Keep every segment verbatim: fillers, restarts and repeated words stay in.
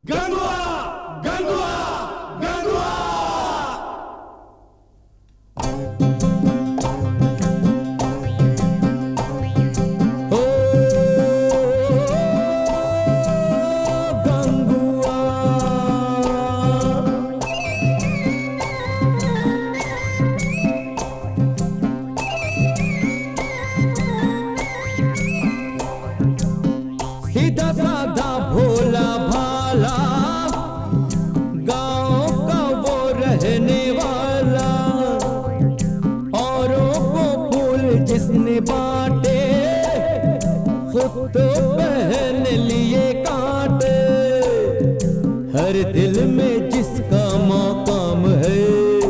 गंगुआ गंगुआ गंगुआ। ओ गंगुआ, सीधा साधा भोला भाला गांव का वो रहने वाला, औरों को फूल जिसने बांटे खुद तो पहन लिए कांटे। हर दिल में जिसका मकाम है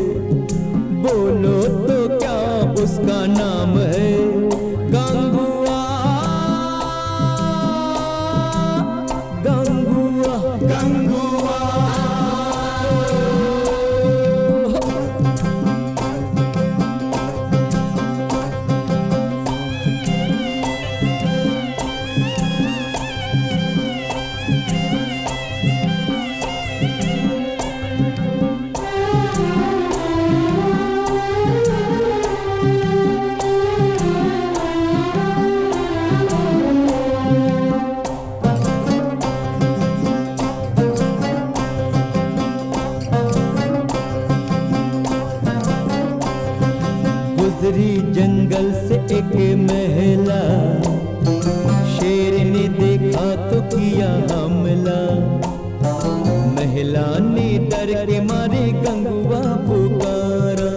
बोलो तो क्या उसका नाम है। गंगुआ गंगुआ गंगुआ गुजरी जंगल से एक महिला, शेर ने देखा तो किया हमला। महिला ने डर के मारे गंगुआ पुकारा,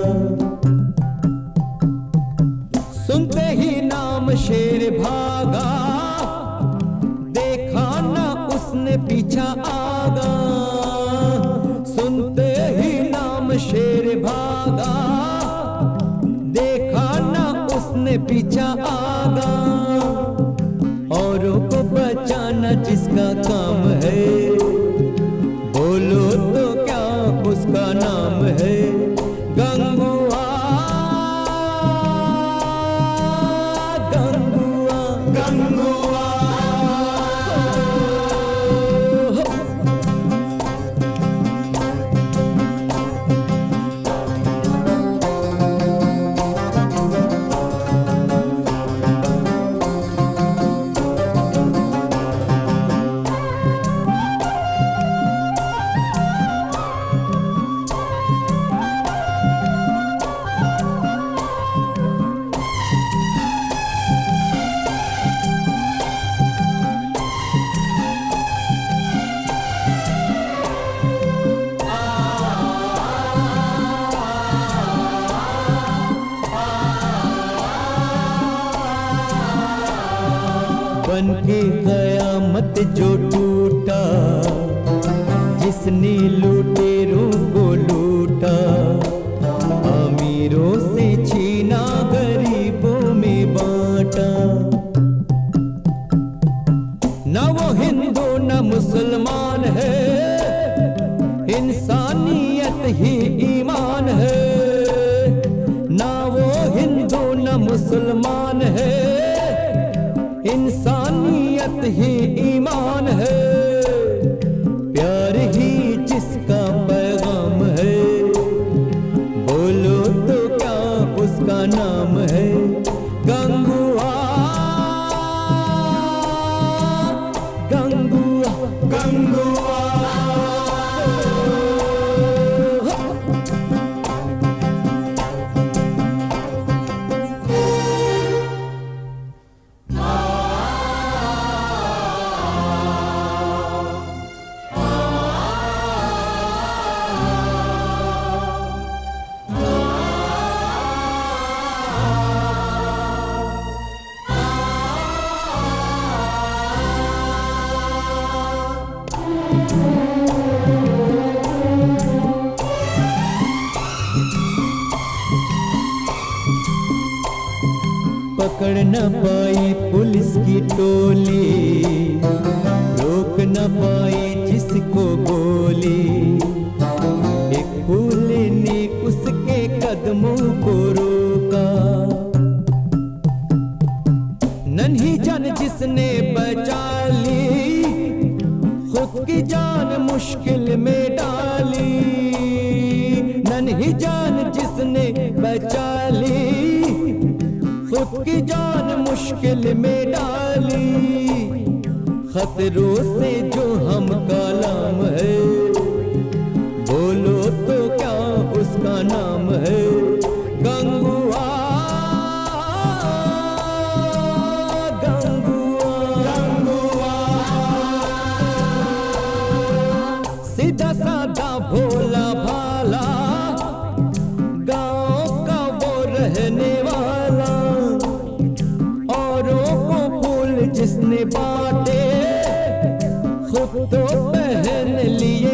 सुनते ही नाम शेर भागा, देखा ना उसने पीछा आगा। सुनते ही नाम शेर भागा, देखा ना उसने पीछा आगा। औरों को बचाना जिसका काम है बोलो तो क्या उसका नाम है। गंगुआ गंगुआ गंगुआ बन के कयामत जो टूटा, जिसने लुटेरों को लूटा, अमीरों से छीना गरीबों में बांटा। न वो हिंदू न मुसलमान है, इंसानियत ही ईमान है। न वो हिंदू न मुसलमान है, इंसानियत ही ईमान है। प्यार ही जिसका पैगाम है बोलो तो क्या उसका नाम है। गंगुआ गंगुआ गंगुआ पकड़ न पाई पुलिस की टोली, रोक न पाई जिसको गोली। एक फूल ने उसके कदमों को रोका, नन्ही जान जिसने बचा ली, खुद की जान मुश्किल मुश्किल में डाली, नन्ही जान जिसने बचा ली, खुद की जान मुश्किल में डाली। खतरों से जो हम कलाम है, बोलो तो क्या उसका नाम है? गंगुआ, गंगुआ, गंगुआ, सीधा साधा भोला भाला, गांव का वो रहने वाला, औरों को फूल जिसने बांटे, खुद तो पहन लिए